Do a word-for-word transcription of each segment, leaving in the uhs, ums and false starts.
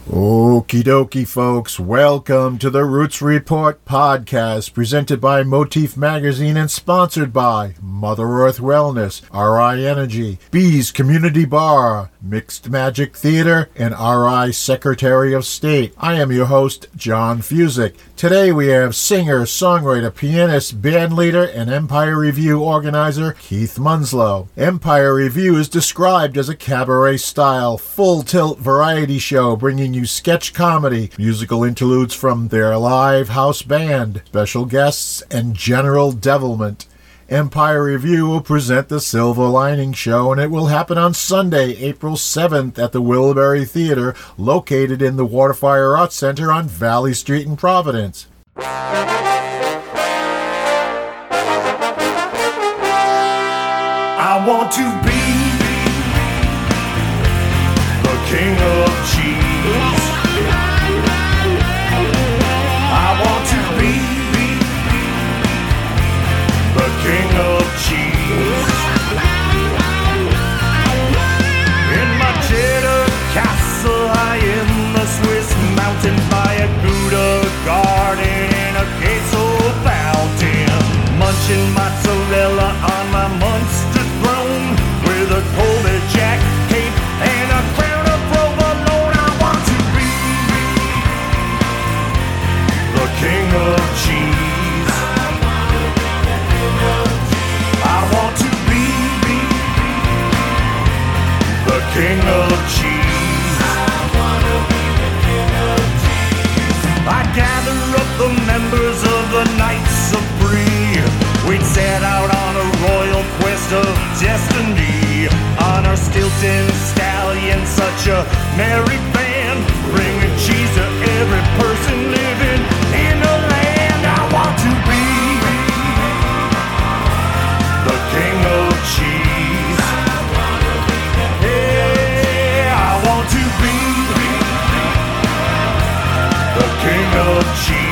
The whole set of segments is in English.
Okie dokie, folks. Welcome to the Roots Report podcast, presented by Motif Magazine and sponsored by Mother Earth Wellness, R I Energy, Bees Community Bar, Mixed Magic Theater, and R I Secretary of State. I am your host, John Fusick. Today we have singer, songwriter, pianist, bandleader, and Empire Review organizer Keith Munslow. Empire Review is described as a cabaret-style, full-tilt variety show bringing you sketch comedy, musical interludes from their live house band, special guests, and general devilment. Empire Review will present the Silver Lining Show, and it will happen on Sunday, April seventh at the Wilbury Theater, located in the Waterfire Arts Center on Valley Street in Providence. I want to be the king of cheese. I want to be the king of cheese. In my cheddar castle high in the Swiss mountain, by a Gouda garden and a queso fountain, munching mozzarella on my Munster throne with a Colby Jack cape and a crown of provolone. I want to be the king of cheese. I want to be the king of cheese. I gather up the members of the Knights of Brie. We'd set out on a royal quest of destiny, on our Stilton stallion, such a merry band, bringing cheese to every person living in the land. I want to be the king of cheese. Yeah, I want to be the king of cheese.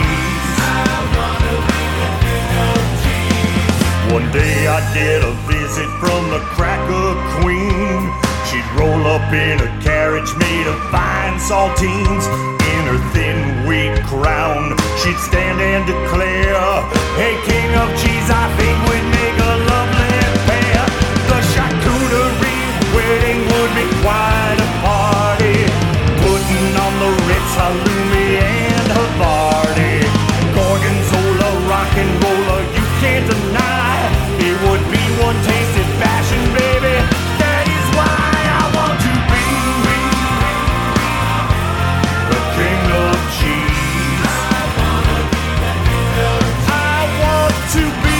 One day I'd get a visit from the Cracker Queen. She'd roll up in a carriage made of fine saltines. In her thin wheat crown, she'd stand and declare, "Hey, king of cheese, I think we'd make a lovely pair." The charcuterie wedding would be quite a party, putting on the Ritz, halloumi, and Havarti. Gorgonzola, rock and roller, you can't deny. It would be one tasted fashion, baby. That is why I want to be the king of cheese. I want to be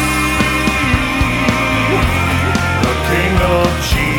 the king of cheese.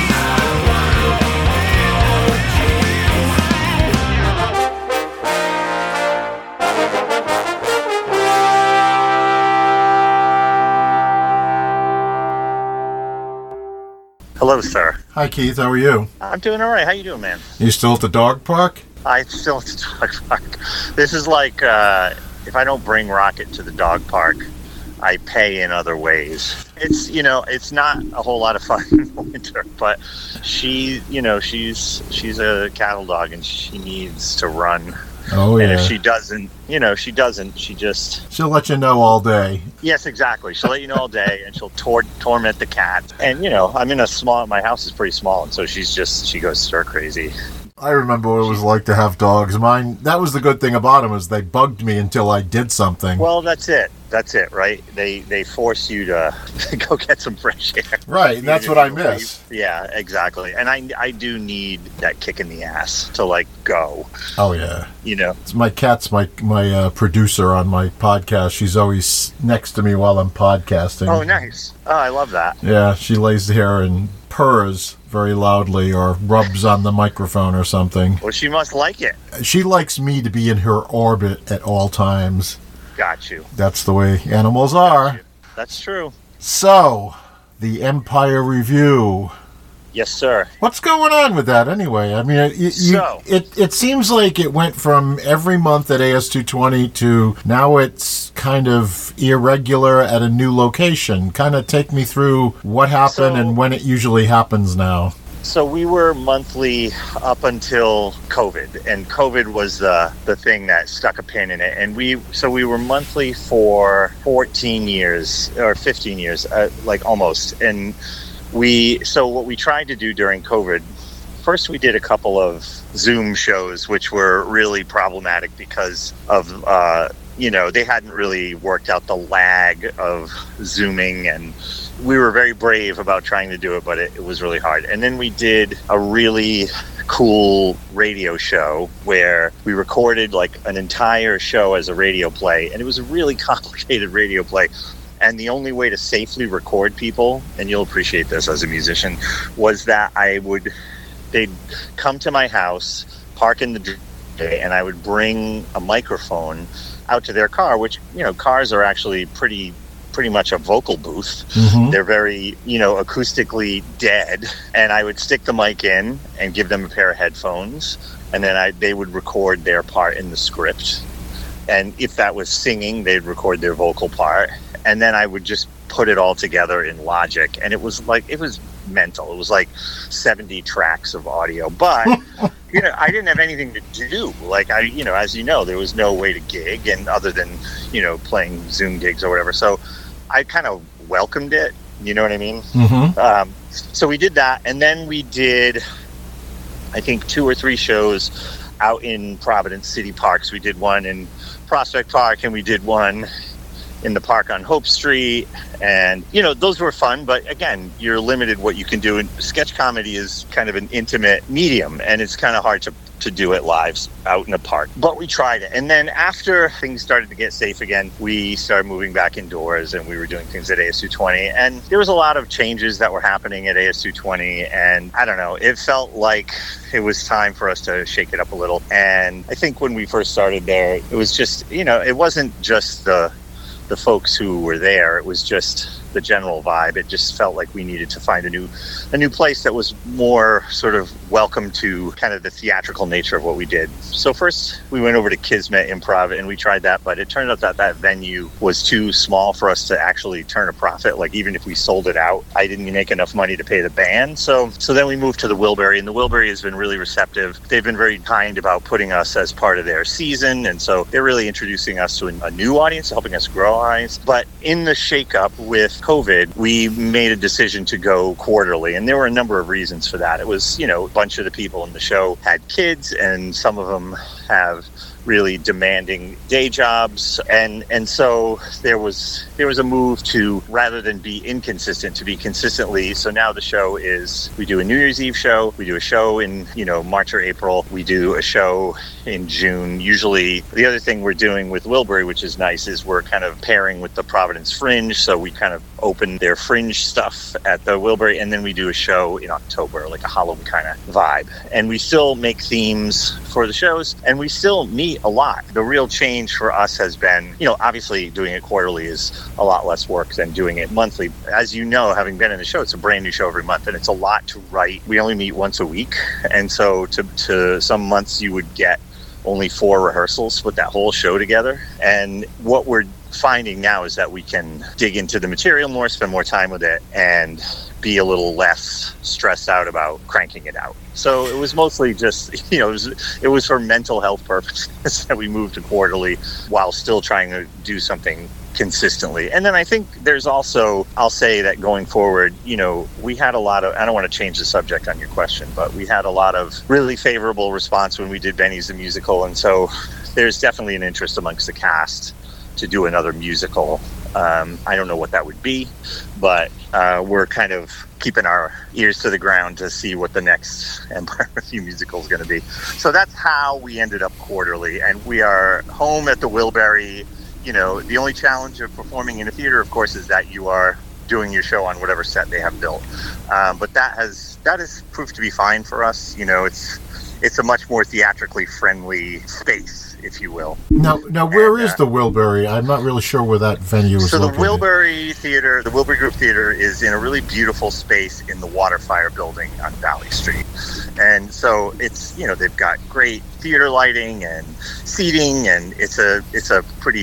Hello, sir. Hi, Keith. How are you? I'm doing all right. How you doing, man? You still at the dog park? I still at the dog park. This is like, uh, if I don't bring Rocket to the dog park, I pay in other ways. It's, you know, it's not a whole lot of fun in the winter, but she, you know, she's she's a cattle dog and she needs to run. Oh, yeah. And if she doesn't, you know, she doesn't, she just... She'll let you know all day. Yes, exactly. She'll let you know all day, and she'll tor- torment the cat. And, you know, I'm in a small... My house is pretty small, and so she's just... She goes stir crazy. I remember what it was like to have dogs. Mine, that was the good thing about them, is they bugged me until I did something. Well, that's it. That's it, right? They they force you to go get some fresh air. Right, and that's what I miss. Yeah, exactly. And I, I do need that kick in the ass to, like, go. Oh, yeah. You know? It's my cat's my my uh, producer on my podcast. She's always next to me while I'm podcasting. Oh, nice. Oh, I love that. Yeah, she lays here and purrs very loudly or rubs on the microphone or something. Well, she must like it. She likes me to be in her orbit at all times. Got you. That's the way animals are. That's true. So, the Empire Review. Yes, sir. What's going on with that anyway? I mean, it, you, so, it it seems like it went from every month at A S two twenty to now it's kind of irregular at a new location. Kind of take me through what happened so, and when it usually happens now. So we were monthly up until COVID, and COVID was the the thing that stuck a pin in it. And we so we were monthly for fourteen years or fifteen years, uh, like almost. And we so what we tried to do during COVID, first we did a couple of Zoom shows, which were really problematic because of uh, you know they hadn't really worked out the lag of Zooming, and we were very brave about trying to do it, but it, it was really hard. And then we did a really cool radio show where we recorded like an entire show as a radio play, and it was a really complicated radio play. And the only way to safely record people, and you'll appreciate this as a musician, was that I would, they'd come to my house, park in the driveway, and I would bring a microphone out to their car, which, you know, cars are actually pretty pretty much a vocal booth. Mm-hmm. They're very, you know, acoustically dead. And I would stick the mic in and give them a pair of headphones. And then I, they would record their part in the script. And if that was singing, they'd record their vocal part. And then I would just put it all together in Logic. And it was like, it was mental. It was like seventy tracks of audio. But, you know, I didn't have anything to do. Like, I, you know, as you know, there was no way to gig, and other than, you know, playing Zoom gigs or whatever. So I kind of welcomed it, you know what I mean? Mm-hmm. Um, so we did that, and then we did, I think, two or three shows out in Providence City Parks. We did one in Prospect Park, and we did one in the park on Hope Street, and, you know, those were fun, but again, you're limited what you can do, and sketch comedy is kind of an intimate medium, and it's kind of hard to to do it live out in a park. But we tried it. And then after things started to get safe again, we started moving back indoors, and we were doing things at A S two twenty. And there was a lot of changes that were happening at A S two twenty. And I don't know, it felt like it was time for us to shake it up a little. And I think when we first started there, it was just, you know, it wasn't just the the folks who were there. It was just the general vibe. It just felt like we needed to find a new a new place that was more sort of welcome to kind of the theatrical nature of what we did. So first we went over to Kismet Improv, and we tried that, but it turned out that that venue was too small for us to actually turn a profit. Like, even if we sold it out, I didn't make enough money to pay the band. So so then we moved to the Wilbury, and the Wilbury has been really receptive. They've been very kind about putting us as part of their season, and so they're really introducing us to a, a new audience, helping us grow our audience. But in the shakeup with COVID, we made a decision to go quarterly, and there were a number of reasons for that. It was, you know, a bunch of the people in the show had kids, and some of them have really demanding day jobs, and and so there was there was a move to, rather than be inconsistent, to be consistently. So now the show is, we do a New Year's Eve show, we do a show in, you know, March or April, we do a show in June. Usually the other thing we're doing with Wilbury, which is nice, is we're kind of pairing with the Providence Fringe, so we kind of open their Fringe stuff at the Wilbury, and then we do a show in October, like a Halloween kind of vibe. And we still make themes for the shows, and we still meet a lot. The real change for us has been, you know, obviously doing it quarterly is a lot less work than doing it monthly. As you know, having been in the show, it's a brand new show every month, and it's a lot to write. We only meet once a week, and so to, to some months you would get only four rehearsals, put that whole show together. And what we're finding now is that we can dig into the material more, spend more time with it, and be a little less stressed out about cranking it out. So it was mostly just, you know, it was, it was for mental health purposes that we moved to quarterly while still trying to do something consistently. And then I think there's also, I'll say that going forward, you know, we had a lot of, I don't want to change the subject on your question, but we had a lot of really favorable response when we did Benny's the Musical. And so there's definitely an interest amongst the cast to do another musical. Um, I don't know what that would be, but uh, we're kind of keeping our ears to the ground to see what the next Empire Review musical is going to be. So that's how we ended up quarterly, and we are home at the Wilbury. You know, the only challenge of performing in a theater, of course, is that you are doing your show on whatever set they have built. Um, but that has that has proved to be fine for us. You know, it's it's a much more theatrically friendly space, if you will. Now, now, where and, is uh, the Wilbury? I'm not really sure where that venue is so located. So the Wilbury Theater, the Wilbury Group Theater, is in a really beautiful space in the Waterfire building on Valley Street. And so it's, you know, they've got great theater lighting and seating, and it's a it's a pretty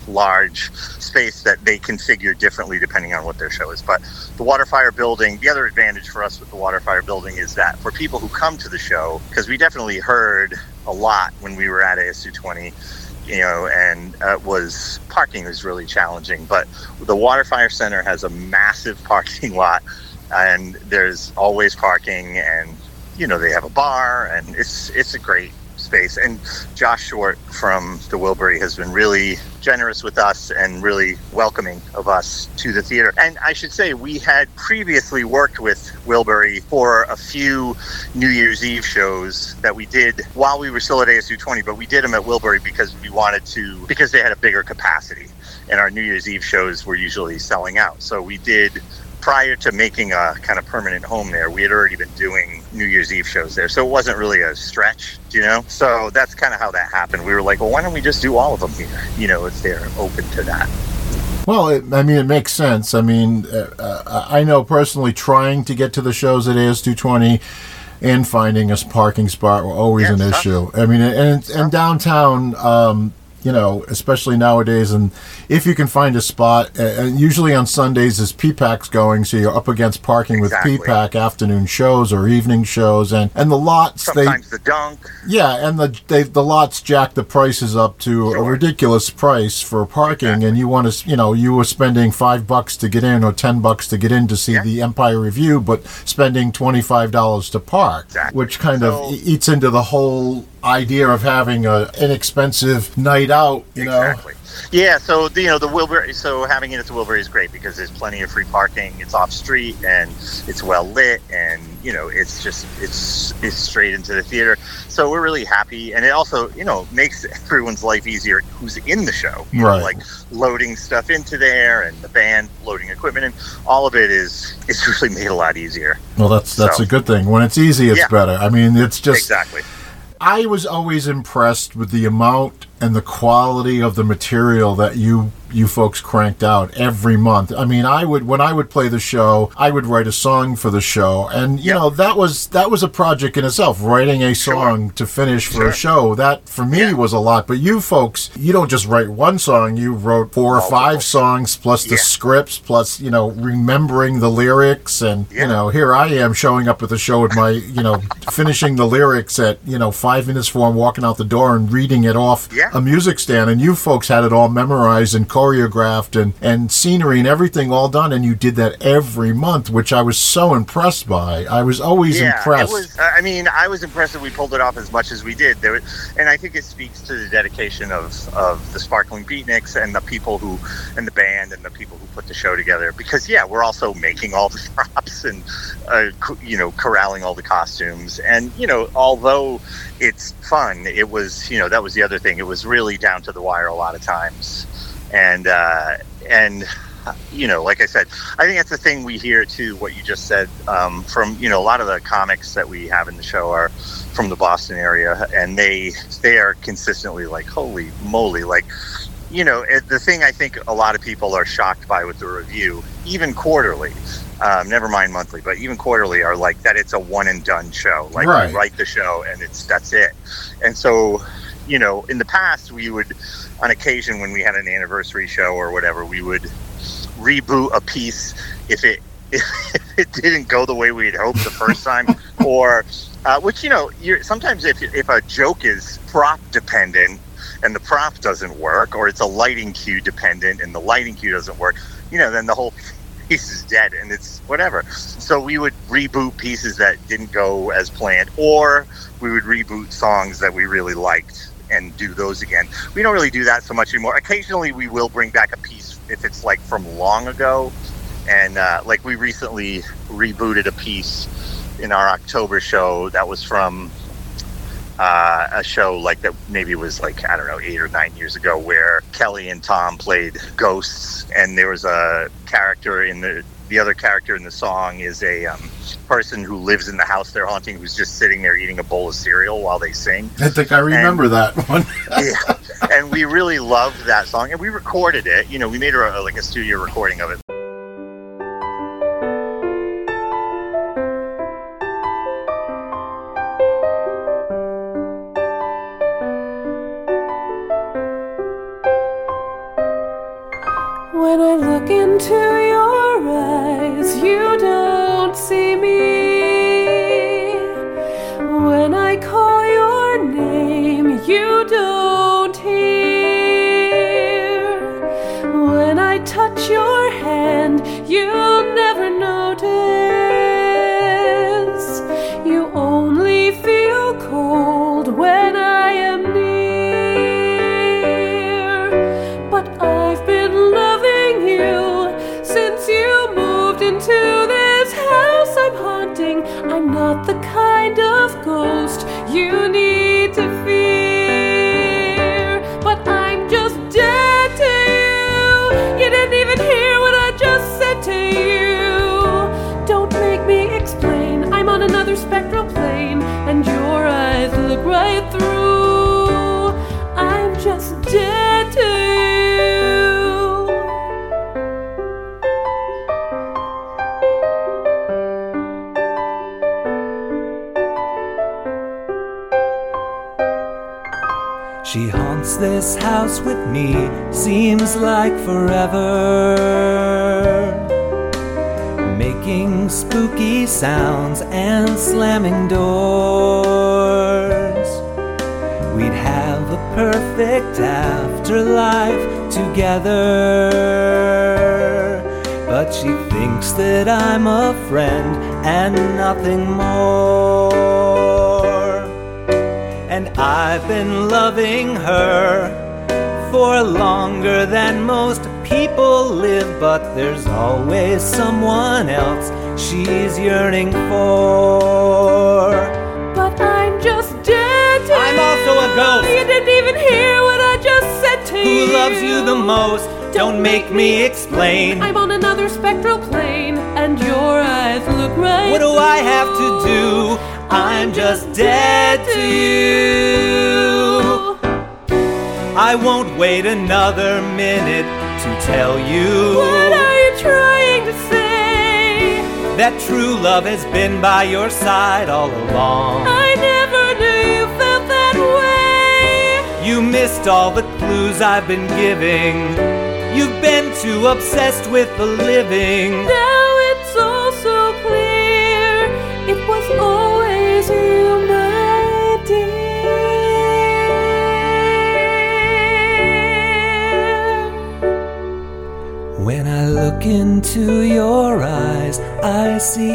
large space that they configure differently depending on what their show is. But the Waterfire building, the other advantage for us with the Waterfire building is that for people who come to the show, because we definitely heard a lot when we were at A S two twenty, you know, and uh, was parking was really challenging. But the Waterfire Center has a massive parking lot, and there's always parking, and you know, they have a bar, and it's it's a great space. And Josh Short from the Wilbury has been really generous with us and really welcoming of us to the theater. And I should say, we had previously worked with Wilbury for a few New Year's Eve shows that we did while we were still at A S two twenty, but we did them at Wilbury because we wanted to, because they had a bigger capacity, and our New Year's Eve shows were usually selling out. So we did, prior to making a kind of permanent home there, we had already been doing New Year's Eve shows there. So it wasn't really a stretch, you know? So that's kind of how that happened. We were like, well, why don't we just do all of them here? You know, if they're open to that. Well, it, I mean, it makes sense. I mean, uh, uh, I know personally trying to get to the shows at A S two twenty and finding a parking spot were always Yeah, an it's issue. tough. I mean, and, and downtown, um, you know, especially nowadays, and if you can find a spot, and usually on Sundays is P PAC's going, so you're up against parking Exactly. with P PAC afternoon shows or evening shows, and, and the lots, Sometimes they, the dunk. yeah, and the they, the lots jack the prices up to Sure. a ridiculous price for parking, Exactly. and you want to, you know, you were spending five bucks to get in or ten bucks to get in to see Yeah. the Empire Review, but spending twenty-five dollars to park, Exactly. which kind So- of e- eats into the whole idea of having a inexpensive night out, you know. Exactly. Yeah, so the, you know, the Wilbury, so having it at the Wilbury is great because there's plenty of free parking. It's off street and it's well lit, and you know, it's just it's it's straight into the theater. So we're really happy, and it also, you know, makes everyone's life easier who's in the show. You Right. know, like loading stuff into there, and the band loading equipment, and all of it is it's really made a lot easier. Well, that's that's So- a good thing. When it's easy, it's Yeah. better. I mean, it's just Exactly. I was always impressed with the amount and the quality of the material that you you folks cranked out every month. I mean, I would when I would play the show, I would write a song for the show, and you Yep. know that was that was a project in itself. Writing a song to finish for Sure. a show, that for me Yeah. was a lot. But you folks, you don't just write one song; you wrote four or Multiple. five songs plus the Yeah. scripts, plus you know remembering the lyrics, and you Yeah. know here I am showing up at the show with my you know finishing the lyrics at you know five minutes before I'm walking out the door and reading it off Yeah. a music stand, and you folks had it all memorized and choreographed and and scenery and everything all done, and you did that every month, which I was so impressed by. I was always Yeah, impressed. it was. I mean, I was impressed that we pulled it off as much as we did. There, and I think it speaks to the dedication of of the Sparkling Beatniks and the people who, and the band and the people who put the show together. Because yeah, we're also making all the props and uh, co- you know corralling all the costumes. And you know, although it's fun, it was you know that was the other thing. It was really down to the wire a lot of times, and uh, and. You know, like I said, I think that's the thing we hear too. What you just said um, from you know a lot of the comics that we have in the show are from the Boston area, and they they are consistently like, holy moly, like you know it, the thing I think a lot of people are shocked by with the review, even quarterly, um, never mind monthly, but even quarterly, are like that it's a one and done show. Like Right. we write the show and it's that's it. And so, you know, in the past we would, on occasion when we had an anniversary show or whatever, we would reboot a piece if it if it didn't go the way we had hoped the first time, or uh, which you know you're, sometimes if if a joke is prop dependent and the prop doesn't work, or it's a lighting cue dependent and the lighting cue doesn't work, you know, then the whole piece is dead and it's whatever. So we would reboot pieces that didn't go as planned, or we would reboot songs that we really liked and do those again. We don't really do that so much anymore. Occasionally we will bring back a piece if it's like from long ago, and uh, like we recently rebooted a piece in our October show that was from uh, a show like that maybe was like, I don't know, eight or nine years ago, where Kelly and Tom played ghosts, and there was a character in the the other character in the song is a um, person who lives in the house they're haunting, who's just sitting there eating a bowl of cereal while they sing. I think I remember and, that one. Yeah, and we really loved that song, and we recorded it. You know, we made a, like a studio recording of it. When I look into your eyes, you don't see me. When I call your name, you don't hear. When I touch your hand, you'll never notice. You only feel cold when I am near. But I've been loving you since you moved into this house I'm haunting. I'm not the kind of ghost you need to fear, but I'm just dead to you. You didn't even hear what I just said to you. Don't make me explain. I'm on another spectral plane, and your eyes look right through. I'm just dead to you. She haunts this house with me, seems like forever, making spooky sounds and slamming doors. We'd have a perfect afterlife together, but she thinks that I'm a friend and nothing more. And I've been loving her for longer than most people live, but there's always someone else she's yearning for. But I'm just dead to I'm you. also a ghost. You didn't even hear what I just said to you. Who loves you the most? Don't make me explain. I'm on another spectral plane, and your eyes look right. What do I have to do? I'm just dead to you. I won't wait another minute to tell you. What are you trying to say? That true love has been by your side all along. I never knew you felt that way. You missed all the clues I've been giving. You've been too obsessed with the living. Now it's all so clear. It was always you, my dear. When I look into your eyes, I see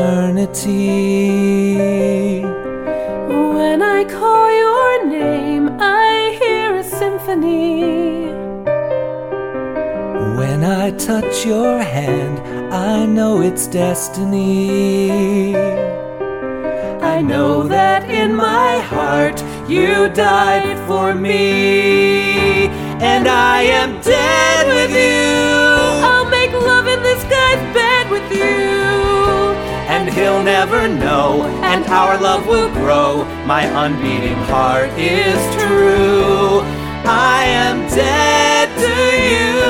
eternity. When I call your name, I hear a symphony. When I touch your hand, I know it's destiny. I know that in my heart you died for me, and I am dead with you. I'll make love in this guy's bed with you, and he'll never know, and our love will grow. My unbeating heart is true. I am dead to you.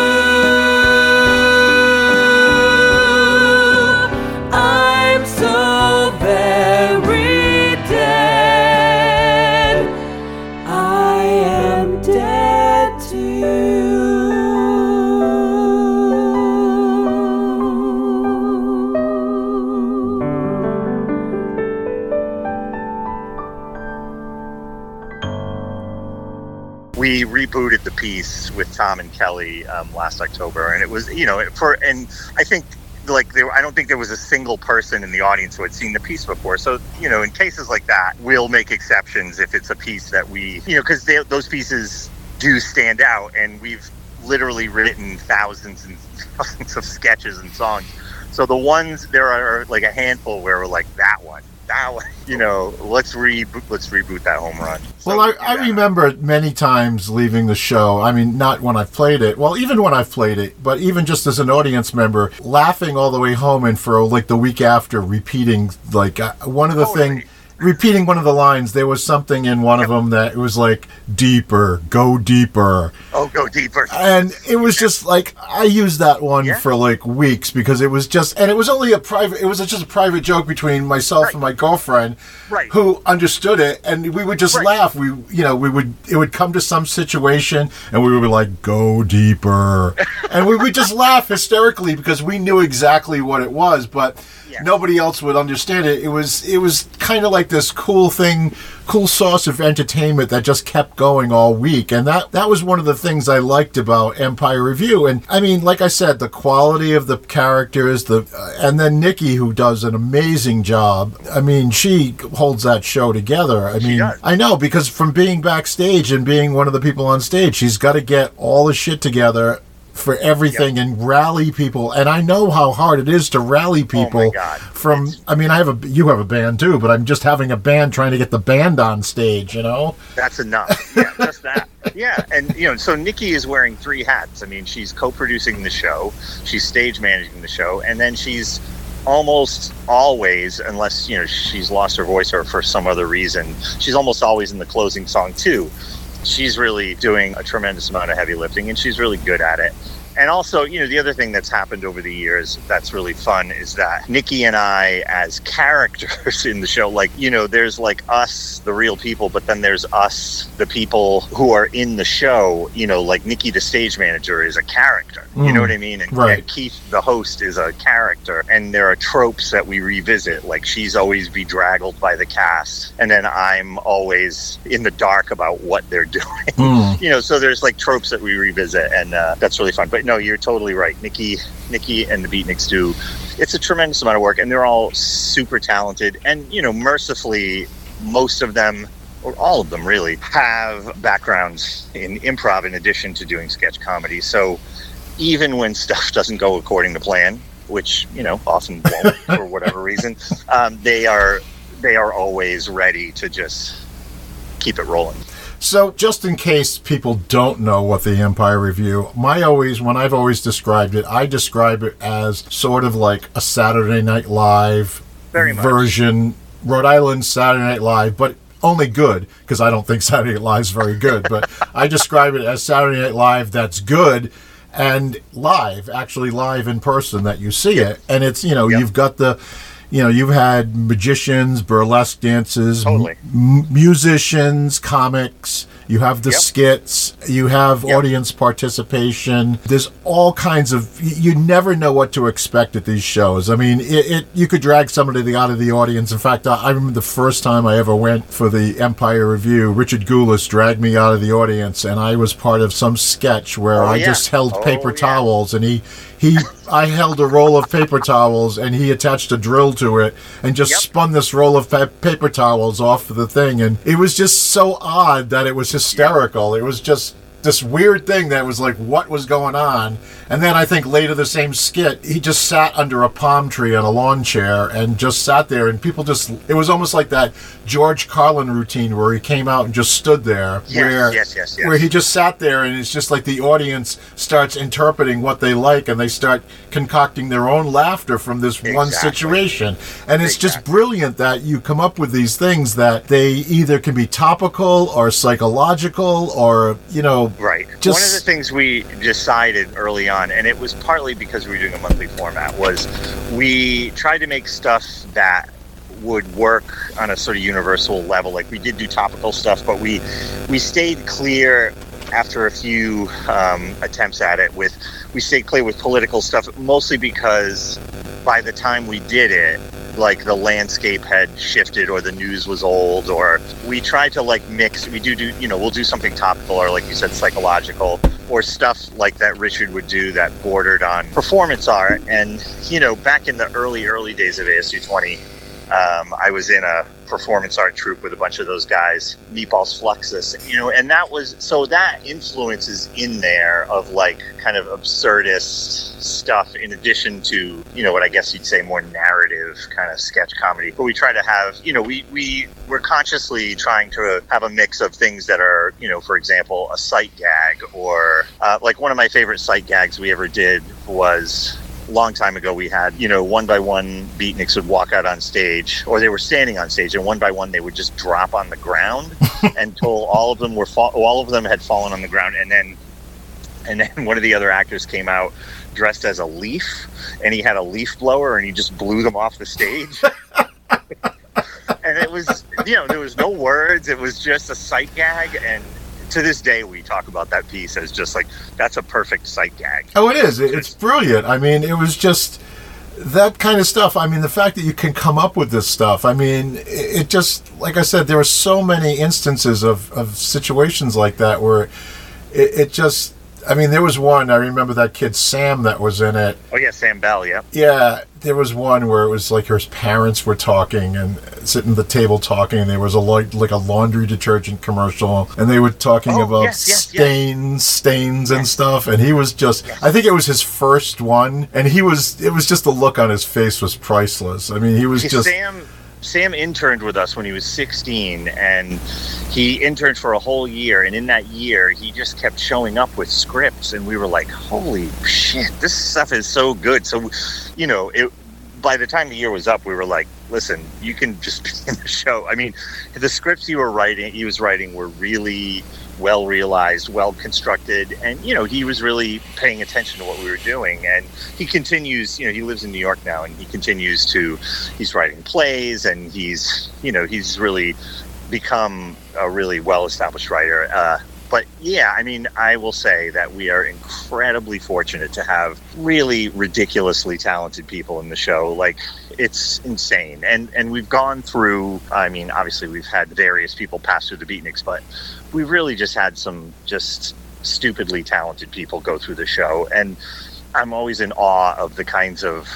I'm so very dead. I am dead to you. We rebooted the piece with Tom and Kelly um, last October, and it was, you know, for, and I think like there, I don't think there was a single person in the audience who had seen the piece before. So, you know, in cases like that, we'll make exceptions if it's a piece that we, you know, because those pieces do stand out, and we've literally written thousands and thousands of sketches and songs. So the ones, there are like a handful where we're like, that one, that one, you know, let's re let's reboot that home run. So, well, I, yeah. I remember many times leaving the show. I mean, not when I've played it. Well, even when I've played it, but even just as an audience member, laughing all the way home, and for like the week after, repeating like uh, one of the Totally. things. repeating one of the lines. There was something in one yep. of them that it was like, deeper, go deeper. Oh, go deeper. And it was just like, I used that one yeah. for like weeks because it was just, and it was only a private, it was just a private joke between myself right. and my girlfriend right. who understood it. And we would just right. laugh. We, you know, we would, it would come to some situation and we would be like, go deeper. And we would just laugh hysterically because we knew exactly what it was, but yeah. nobody else would understand it. It was, it was kind of like this cool thing, cool source of entertainment that just kept going all week. And that, that was one of the things I liked about Empire Review. And I mean, like I said, the quality of the characters, the uh, and then Nikki, who does an amazing job. I mean, she holds that show together. I mean, I know, because from being backstage and being one of the people on stage, she's got to get all the shit together for everything yep. and rally people. And I know how hard it is to rally people oh my God. from, it's, I mean, I have a, you have a band too, but I'm just having a band trying to get the band on stage, you know? That's enough. Yeah, just that. Yeah. And, you know, so Nikki is wearing three hats. I mean, she's co-producing the show, she's stage managing the show, and then she's almost always, unless, you know, she's lost her voice or for some other reason, she's almost always in the closing song too. She's really doing a tremendous amount of heavy lifting, and she's really good at it. And also, you know, the other thing that's happened over the years that's really fun is that Nikki and I, as characters in the show, like, you know, there's like us, the real people, but then there's us, the people who are in the show. You know, like Nikki, the stage manager, is a character. Mm, you know what I mean? And, right. and Keith, the host, is a character. And there are tropes that we revisit. Like, she's always bedraggled by the cast, and then I'm always in the dark about what they're doing. Mm. You know, so there's like tropes that we revisit, and uh, that's really fun. But no, you're totally right. Nikki, Nikki and the Beatniks do. It's a tremendous amount of work, and they're all super talented. And, you know, mercifully, most of them, or all of them really, have backgrounds in improv in addition to doing sketch comedy. So even when stuff doesn't go according to plan, which, you know, often won't for whatever reason, um, they are they are always ready to just keep it rolling. So, just in case people don't know what the Empire Review, my always, when I've always described it, I describe it as sort of like a Saturday Night Live Very much. version, Rhode Island Saturday Night Live, but only good, because I don't think Saturday Night Live is very good, but I describe it as Saturday Night Live that's good and live, actually live in person, that you see it. And it's, you know, yep. you've got the... You know, you've had magicians, burlesque dances, totally. m- musicians, comics. You have the yep. skits. You have yep. audience participation. There's all kinds of... You never know what to expect at these shows. I mean, it, it you could drag somebody out of the audience. In fact, I, I remember the first time I ever went for the Empire Review, Richard Goulas dragged me out of the audience, and I was part of some sketch where oh, I yeah. just held oh, paper yeah. towels, and he... He, I held a roll of paper towels, and he attached a drill to it and just yep. spun this roll of pa- paper towels off of the thing. And it was just so odd that it was hysterical. Yep. It was just this weird thing that was like, what was going on? And then I think later the same skit, he just sat under a palm tree on a lawn chair and just sat there, and people just, it was almost like that George Carlin routine where he came out and just stood there. Yes, where, yes, yes, yes. Where he just sat there, and it's just like the audience starts interpreting what they like, and they start concocting their own laughter from this exactly. one situation. And it's exactly. just brilliant that you come up with these things that they either can be topical or psychological or, you know, right. Just, one of the things we decided early on, and it was partly because we were doing a monthly format, was we tried to make stuff that would work on a sort of universal level. Like, we did do topical stuff, but we we stayed clear after a few um, attempts at it with, we stayed clear with political stuff, mostly because by the time we did it, like, the landscape had shifted, or the news was old, or we tried to like mix, we do do, you know, we'll do something topical, or like you said, psychological, or stuff like that Richard would do that bordered on performance art. And, you know, back in the early, early days of A S U twenty, um, I was in a performance art troupe with a bunch of those guys, Meatballs Fluxus, you know, and that was, so that influence is in there of like kind of absurdist stuff, in addition to, you know, what I guess you'd say more narrative kind of sketch comedy. But we try to have, you know, we, we, we're consciously trying to have a mix of things that are, you know, for example, a sight gag, or uh, like one of my favorite sight gags we ever did was long time ago, we had, you know, one by one beatniks would walk out on stage, or they were standing on stage, and one by one they would just drop on the ground until all of them were fa- all of them had fallen on the ground, and then and then one of the other actors came out dressed as a leaf, and he had a leaf blower, and he just blew them off the stage. And it was, you know, there was no words. It was just a sight gag, and to this day, we talk about that piece as just like, that's a perfect sight gag. Oh, it is. It's brilliant. I mean, it was just that kind of stuff. I mean, the fact that you can come up with this stuff, I mean, it just, like I said, there were so many instances of, of situations like that where it, it just, I mean, there was one, I remember that kid Sam that was in it. Oh, yeah, Sam Bell, yeah. Yeah, there was one where it was like her parents were talking and sitting at the table talking, and there was a like, like a laundry detergent commercial, and they were talking oh, about yes, yes, stains, yes. stains and yes. stuff, and he was just, yes. I think it was his first one, and he was, it was just the look on his face was priceless. I mean, he was just... Sam... Sam interned with us when he was sixteen, and he interned for a whole year, and in that year he just kept showing up with scripts, and we were like, holy shit, this stuff is so good. So, you know, it by the time the year was up, we were like, listen, you can just be in the show. I mean, the scripts he were writing he was writing were really well realized, well constructed, and you know, he was really paying attention to what we were doing, and he continues, you know, he lives in New York now, and he continues to, he's writing plays, and he's, you know, he's really become a really well established writer. Uh, but yeah, I mean, I will say that we are incredibly fortunate to have really ridiculously talented people in the show. Like, it's insane. And and we've gone through, I mean, obviously we've had various people pass through the Beatniks, but we've really just had some just stupidly talented people go through the show. And I'm always in awe of the kinds of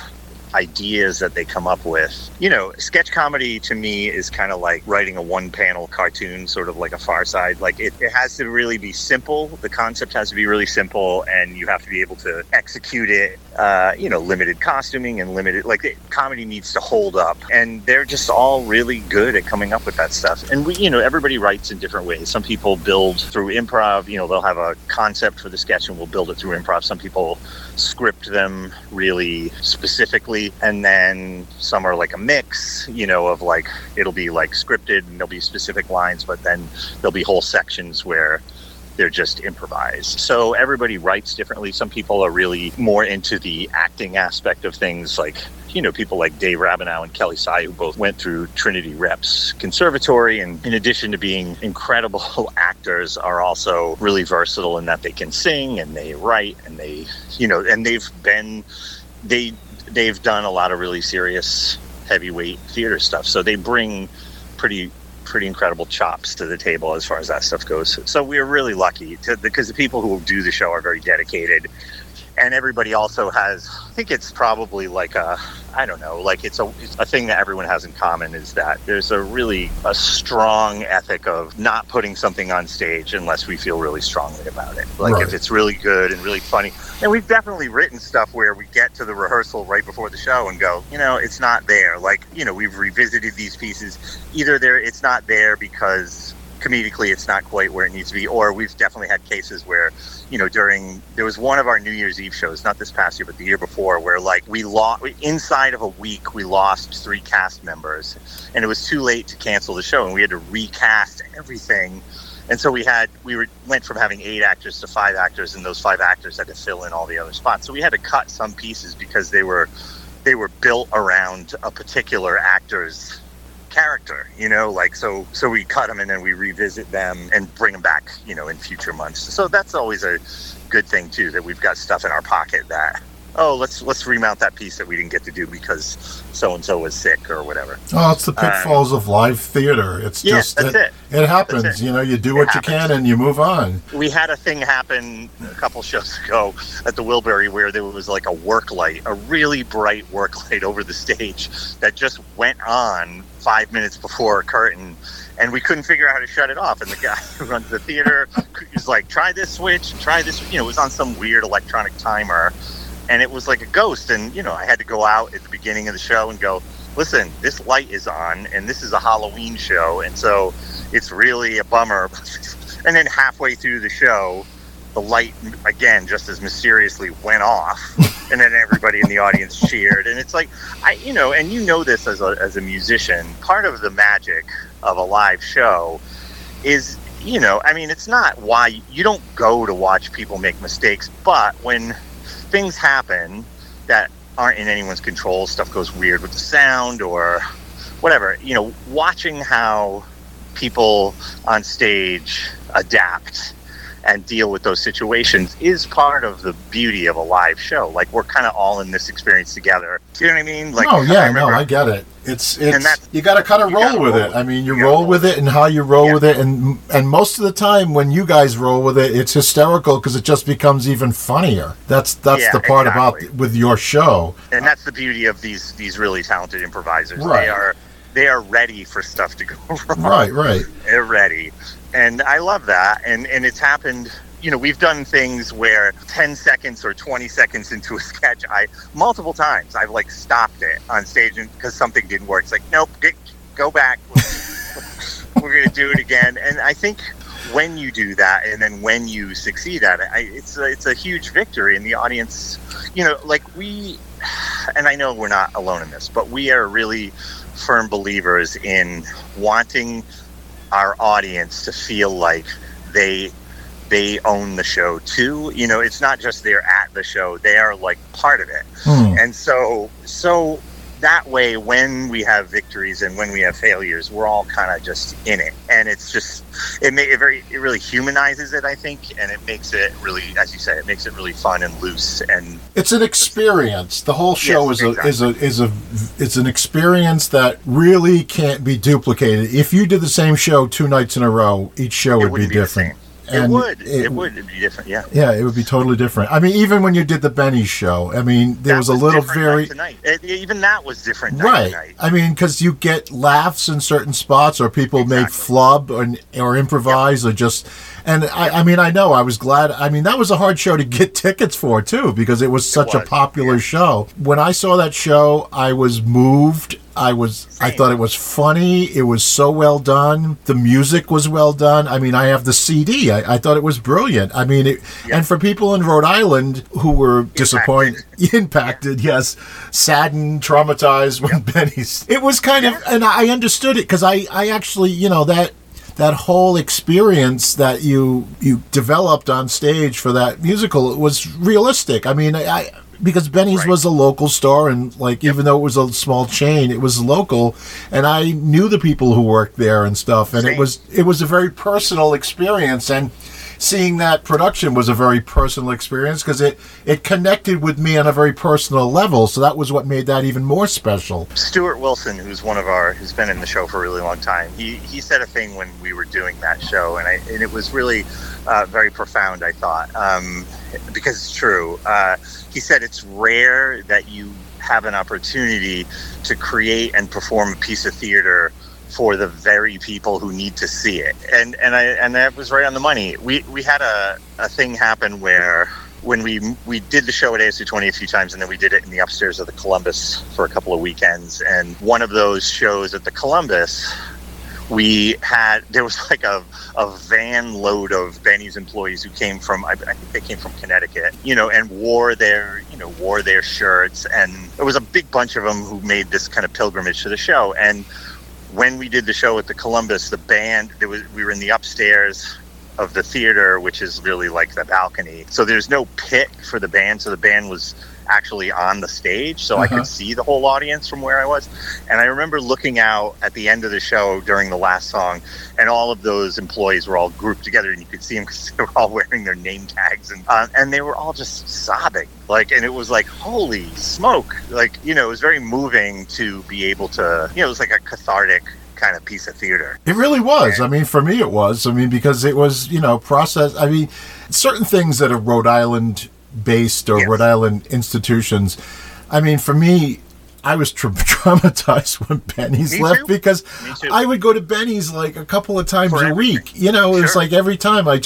ideas that they come up with. You know, sketch comedy to me is kind of like writing a one-panel cartoon, sort of like a Far Side. Like, it, it has to really be simple. The concept has to be really simple, and you have to be able to execute it. Uh, you know, limited costuming and limited, like, it, comedy needs to hold up. And they're just all really good at coming up with that stuff. And we, you know, everybody writes in different ways. Some people build through improv. You know, they'll have a concept for the sketch and we'll build it through improv. Some people script them really specifically, and then some are like a mix, you know, of like, it'll be like scripted and there'll be specific lines, but then there'll be whole sections where they're just improvised. So everybody writes differently. Some people are really more into the acting aspect of things, like, you know, people like Dave Rabinow and Kelly Sy, who both went through Trinity Reps Conservatory, and in addition to being incredible actors, are also really versatile in that they can sing and they write and they, you know, and they've been, they, they've done a lot of really serious heavyweight theater stuff. So they bring pretty pretty incredible chops to the table as far as that stuff goes. So we're really lucky to, because the people who do the show are very dedicated, and everybody also has, I think it's probably like a, I don't know, like it's a, it's a thing that everyone has in common, is that there's a really a strong ethic of not putting something on stage unless we feel really strongly about it. Like, right. If it's really good and really funny. And we've definitely written stuff where we get to the rehearsal right before the show and go, you know, it's not there. Like, you know, we've revisited these pieces. Either there, it's not there because comedically it's not quite where it needs to be, or we've definitely had cases where, you know, during, there was one of our New Year's Eve shows, not this past year, but the year before, where like we lost, inside of a week, we lost three cast members, and it was too late to cancel the show, and we had to recast everything. And so we had, we were, went from having eight actors to five actors, and those five actors had to fill in all the other spots. So we had to cut some pieces because they were, they were built around a particular actor's character, you know, like, so so we cut them and then we revisit them and bring them back, you know, in future months. So that's always a good thing too, that we've got stuff in our pocket that, oh, let's let's remount that piece that we didn't get to do because so and so was sick or whatever. Oh, it's the pitfalls um, of live theater. It's yeah, just that's it, it. It happens. It. You know, you do it what happens. you can and you move on. We had a thing happen a couple shows ago at the Wilbury where there was like a work light, a really bright work light over the stage that just went on five minutes before a curtain, and we couldn't figure out how to shut it off. And the guy who runs the theater was like, try this switch, try this, you know, it was on some weird electronic timer, and it was like a ghost. And, you know, I had to go out at the beginning of the show and go, listen, this light is on, and this is a Halloween show, and so it's really a bummer. And then halfway through the show, the light, again, just as mysteriously went off. and then everybody in the audience cheered. And it's like, I, you know, and you know this as a, as a musician, part of the magic of a live show is, you know, I mean, it's not why you don't go to watch people make mistakes, but when things happen that aren't in anyone's control, stuff goes weird with the sound or whatever, you know, watching how people on stage adapt and deal with those situations is part of the beauty of a live show. Like, we're kind of all in this experience together. Do you know what I mean? Like, oh yeah, I no, I get it. It's it's that, you got to kind of roll with it. I mean, you, you roll, roll with it and how you roll yeah. with it, and and most of the time when you guys roll with it, it's hysterical because it just becomes even funnier. That's that's yeah, the part exactly. about with your show, and that's the beauty of these these really talented improvisers. Right. They are they are ready for stuff to go wrong. Right, right. They're ready. And I love that. And, and it's happened, you know, we've done things where ten seconds or twenty seconds into a sketch, I multiple times I've like stopped it on stage because something didn't work. It's like, nope, get, go back. We're going to do it again. And I think when you do that and then when you succeed at it, I, it's, a, it's a huge victory in the audience. You know, like we, and I know we're not alone in this, but we are really firm believers in wanting our audience to feel like they they own the show too. You know, it's not just they're at the show, they are like part of it. Hmm. And so so that way, when we have victories and when we have failures, we're all kind of just in it. And it's just it may it very it really humanizes it, I think, and it makes it really, as you said, it makes it really fun and loose. And it's an experience. The whole show yes, is exactly. a is a is a it's an experience that really can't be duplicated. If you did the same show two nights in a row, each show would be, be different. It would. It, it would. It'd be different, yeah. Yeah, it would be totally different. I mean, even when you did the Benny's show, I mean, there that was a was little very... very... Night to night. It, even that was different night right. to night. I mean, because you get laughs in certain spots, or people exactly. make flub or, or improvise, yep. or just... And I, yep. I mean, I know, I was glad... I mean, that was a hard show to get tickets for, too, because it was such it was, a popular yeah. show. When I saw that show, I was moved. I was. Same. I thought it was funny. It was so well done. The music was well done. I mean, I have the C D. I, I thought it was brilliant. I mean, it, yeah. and for people in Rhode Island who were impacted. disappointed, impacted, yeah. yes, saddened, traumatized when yeah. Benny's. It was kind yeah. of, and I understood it because I, I actually, you know, that. That whole experience that you you developed on stage for that musical was realistic. I mean, I because Benny's right. was a local store, and like yep. even though it was a small chain, it was local, and I knew the people who worked there and stuff, and Same. it was it was a very personal experience, and seeing that production was a very personal experience because it, it connected with me on a very personal level. So that was what made that even more special. Stuart Wilson, who's one of our, who's been in the show for a really long time, he, he said a thing when we were doing that show, and I, and it was really uh, very profound, I thought, um, because it's true. Uh, he said it's rare that you have an opportunity to create and perform a piece of theater for the very people who need to see it. And and I and that was right on the money. We we had a, a thing happen where when we we did the show at A S two twenty a few times, and then we did it in the upstairs of the Columbus for a couple of weekends. And one of those shows at the Columbus, we had, there was like a, a van load of Benny's employees who came from, I, I think they came from Connecticut, you know, and wore their, you know, wore their shirts. And there was a big bunch of them who made this kind of pilgrimage to the show. And when we did the show at the Columbus, the band, there was, we were in the upstairs of the theater, which is really like the balcony. So there's no pit for the band. So the band was actually on the stage. So uh-huh. I could see the whole audience from where I was. And I remember looking out at the end of the show during the last song, and all of those employees were all grouped together, and you could see them because they were all wearing their name tags. And, uh, and they were all just sobbing. Like, and it was like, holy smoke. Like, you know, it was very moving to be able to, you know, it was like a cathartic kind of piece of theater. It really was. And, I mean, for me it was. I mean, because it was, you know, process. I mean, certain things that are Rhode Island based or yes. Rhode Island institutions. I mean, for me, I was tra- traumatized when Benny's me left too. because I would go to Benny's like a couple of times For a everything. week. You know, it sure. was like every time I just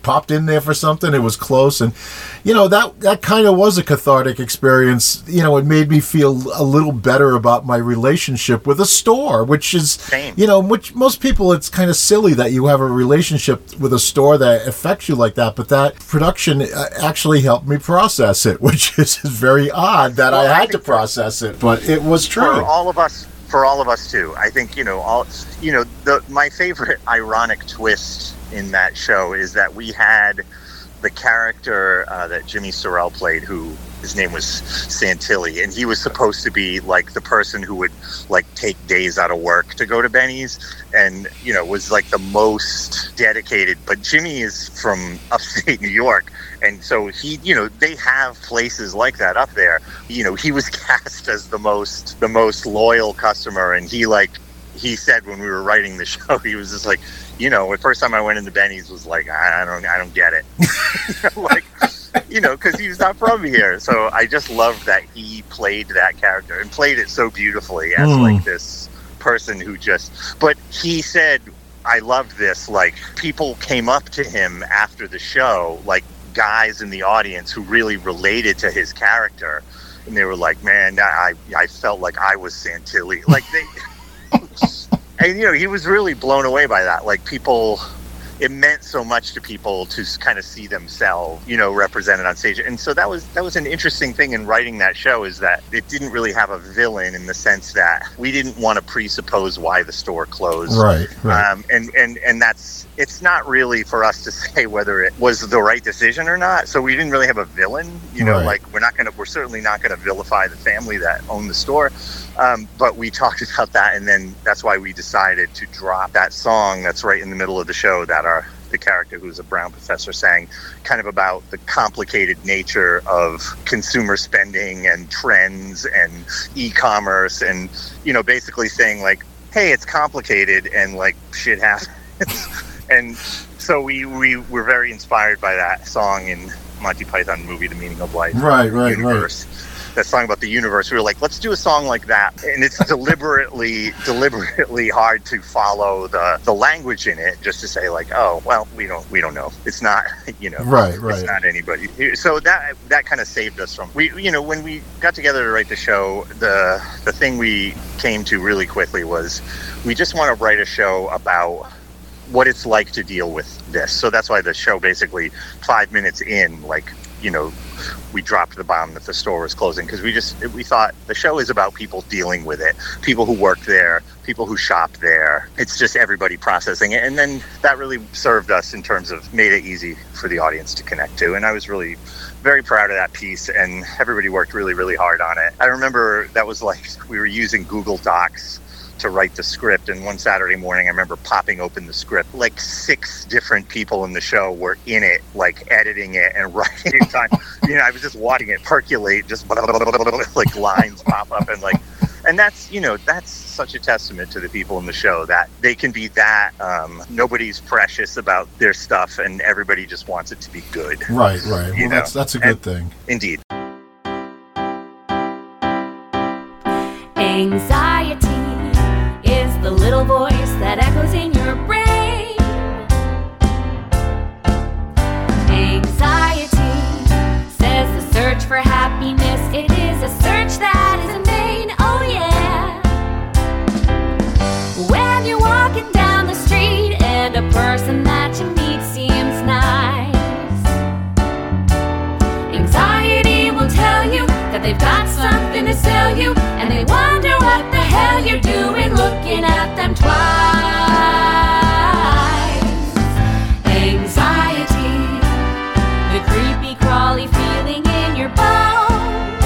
popped in there for something. It was close. And, you know, that, that kind of was a cathartic experience. You know, it made me feel a little better about my relationship with a store, which is, Same. you know, which most people, it's kind of silly that you have a relationship with a store that affects you like that. But that production actually helped me process it, which is very odd that well, I had I to process it. But it was true. For all of us. For all of us too. I think, you know, all, you know, the, my favorite ironic twist in that show is that we had the character uh, that Jimmy Sorrell played, who his name was Santilli, and he was supposed to be like the person who would like take days out of work to go to Benny's, and you know was like the most dedicated. But Jimmy is from upstate New York, and so he, you know, they have places like that up there. You know, he was cast as the most the most loyal customer, and he like he said when we were writing the show, he was just like, you know, the first time I went into Benny's was like, I don't I don't get it, you know, like. You know, because he's not from here. So I just loved that he played that character and played it so beautifully as mm. like this person who just, but he said, I loved this, like people came up to him after the show, like guys in the audience who really related to his character. And they were like, man, I, I felt like I was Santilli. Like they, and you know, he was really blown away by that. Like people, it meant so much to people to kind of see themselves, you know, represented on stage. And so that was that was an interesting thing in writing that show, is that it didn't really have a villain in the sense that we didn't want to presuppose why the store closed. Right, right. Um, and, and, and that's, it's not really for us to say whether it was the right decision or not. So we didn't really have a villain, you know, right. like we're not going to, we're certainly not going to vilify the family that owned the store. Um, but we talked about that, and then that's why we decided to drop that song that's right in the middle of the show that our the character who's a Brown professor sang, kind of about the complicated nature of consumer spending and trends and e-commerce, and, you know, basically saying like, hey, it's complicated and like shit happens. And so we, we were very inspired by that song in Monty Python movie, The Meaning of Life. Right, right, universe. right. That song about the universe. We were like, let's do a song like that. And it's deliberately, deliberately hard to follow the, the language in it, just to say like, oh, well, we don't, we don't know. It's not, you know, right, right. It's not anybody. So that, that kind of saved us from, we, you know, when we got together to write the show, the, the thing we came to really quickly was we just want to write a show about what it's like to deal with this. So that's why the show basically five minutes in, like, you know, we dropped the bomb that the store was closing, because we just, we thought the show is about people dealing with it, people who work there, people who shop there. It's just everybody processing it. And then that really served us in terms of made it easy for the audience to connect to. And I was really very proud of that piece, and everybody worked really, really hard on it. I remember that was like, we were using Google Docs to write the script, and one Saturday morning I remember popping open the script. Like six different people in the show were in it, like editing it and writing it time. You know, I was just watching it percolate, just blah, blah, blah, blah, blah, like lines pop up, and like, and that's, you know, that's such a testament to the people in the show, that they can be that, um, nobody's precious about their stuff and everybody just wants it to be good. Right, right. Well, know? that's that's a good and, thing. Indeed. Anxiety is the little voice that echoes in your brain. Anxiety says the search for happiness, it is a search that is in vain. Oh yeah. When you're walking down the street and a person that you meet seems nice, anxiety will tell you that they've got something to sell you, and they wonder what the hell you're doing looking at them twice. Anxiety, the creepy crawly feeling in your bones.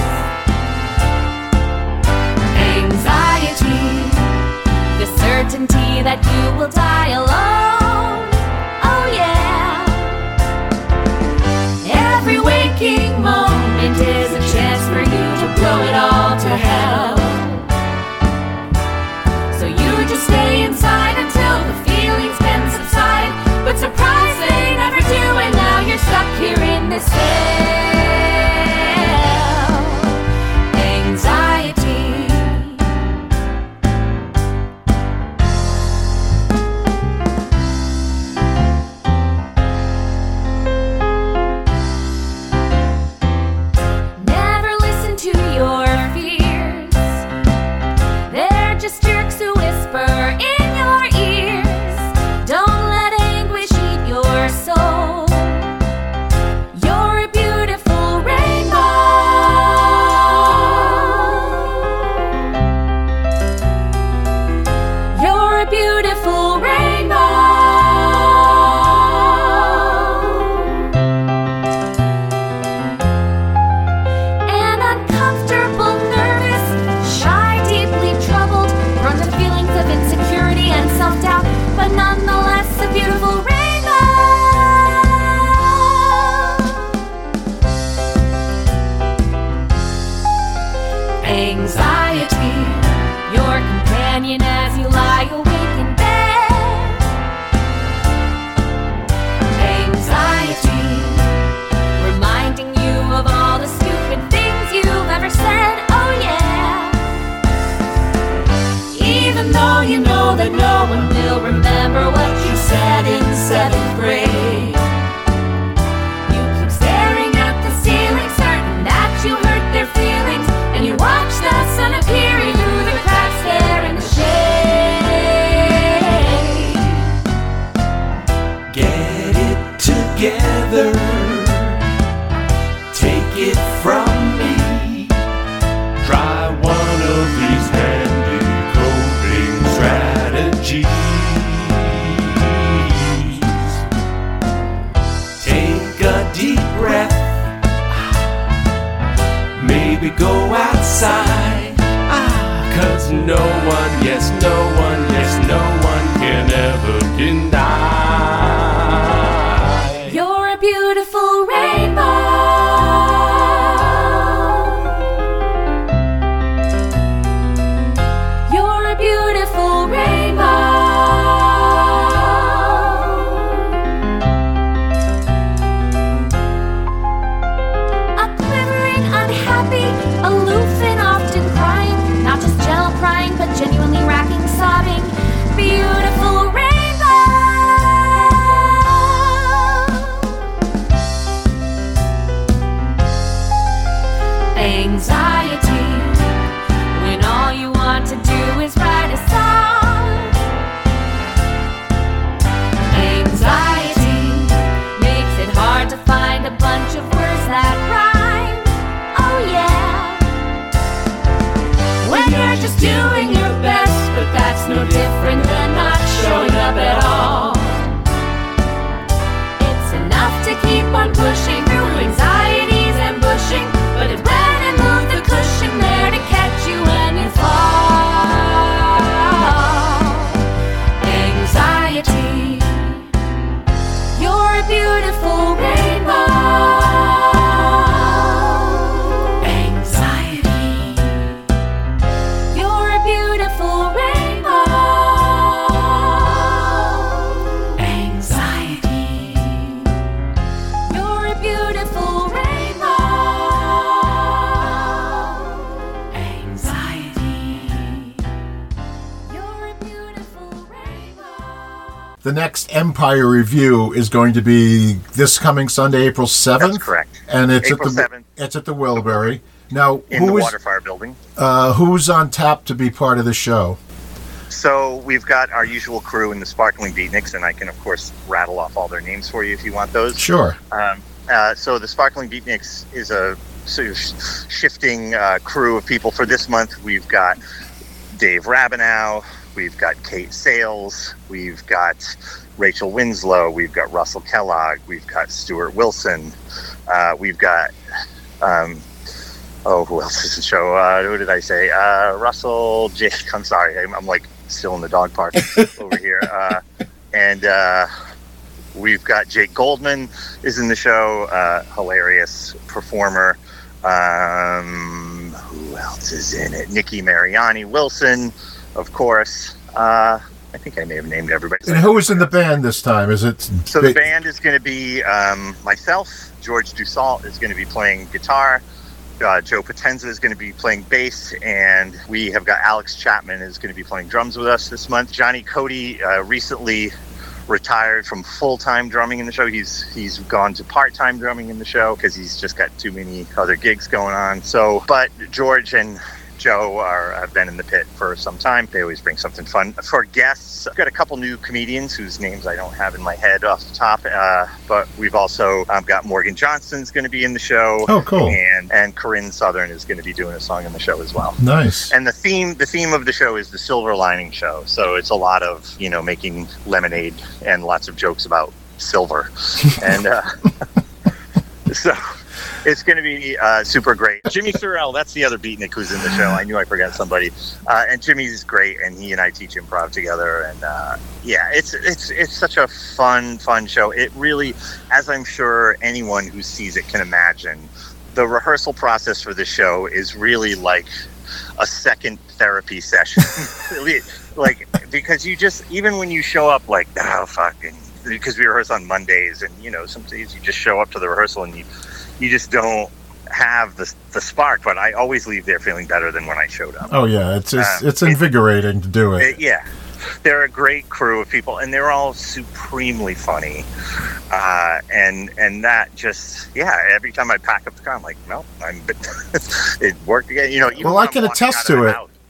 Anxiety, the certainty that you will die alone. Oh yeah. Every waking moment is a chance for you to blow it all to hell. So you just stay inside until the feelings can subside. But surprise, they never do, and now you're stuck here in this cell. Anxiety. together. Take it from me. Try one of these handy coping strategies. Take a deep breath. Maybe go outside. Ah, 'cause no one, yes, no one, yes, no one can ever deny. You're a beautiful rainbow. You're a beautiful rainbow. A quivering, unhappy, aloof and often crying, not just gel crying, but genuinely racking, sobbing, beautiful rainbow. Anxiety, when all you want to do is write a song. Anxiety makes it hard to find a bunch of words that rhyme. Oh yeah. When you're just doing your best, but that's no different than not showing up at all. It's enough to keep on pushing through anxieties and pushing, but it went and moved the cushion there to catch you when you fall. Anxiety, you're a beautiful rainbow. Anxiety, you're a beautiful rainbow. Anxiety, you're a beautiful rainbow. Anxiety, you're a beautiful rainbow. The next Empire Review is going to be this coming Sunday, April seventh. That's correct. And it's April at the seventh. it's at the Wilbury. Now, In the who is Waterfire building. uh, who's on tap to be part of the show? So we've got our usual crew in the Sparkling Beatniks, and I can, of course, rattle off all their names for you if you want those. Sure. Um, uh, so the Sparkling Beatniks is a sort of sh- shifting uh, crew of people. For this month, we've got Dave Rabinow, we've got Kate Sales, we've got Rachel Winslow, we've got Russell Kellogg, we've got Stuart Wilson, uh, we've got, um, oh, who else is the show? Uh, who did I say? Uh, Russell, Jake, I'm sorry, I'm, I'm like still in the dog park over here. Uh, and uh, we've got Jake Goldman is in the show, uh, hilarious performer. Um, who else is in it? Nikki Mariani Wilson, of course. Uh, I think I may have named everybody. And who is in the band this time? Is it So the band is going to be um, myself, George Dussault is going to be playing guitar, uh, Joe Potenza is going to be playing bass, and we have got Alex Chapman is going to be playing drums with us this month. Johnny Cody uh, recently retired from full-time drumming in the show. He's he's gone to part-time drumming in the show because he's just got too many other gigs going on. So, but George and Joe are have been in the pit for some time. They always bring something fun. For guests, I've got a couple new comedians whose names I don't have in my head off the top, uh, but we've also um, got Morgan Johnson's going to be in the show. Oh, cool. And and Corinne Southern is going to be doing a song in the show as well. Nice. And the theme the theme of the show is the Silver Lining Show. So it's a lot of, you know, making lemonade and lots of jokes about silver. and uh, so it's going to be uh, super great. Jimmy Sorrell, that's the other beatnik who's in the show. I knew I forgot somebody. Uh, and Jimmy's great, and he and I teach improv together. And uh, yeah, it's it's it's such a fun, fun show. It really, as I'm sure anyone who sees it can imagine, the rehearsal process for the show is really like a second therapy session. Like, because you just, even when you show up like, oh, fucking, because we rehearse on Mondays, and, you know, some days you just show up to the rehearsal and you you just don't have the the spark, but I always leave there feeling better than when I showed up. Oh yeah, it's it's, Um, it's invigorating to do it. It- yeah, they're a great crew of people, and they're all supremely funny. Uh, and and that just, yeah, every time I pack up the car, I'm like, no, I'm, it worked again. You know, even Well, when I I'm can walking attest out of to the it. house-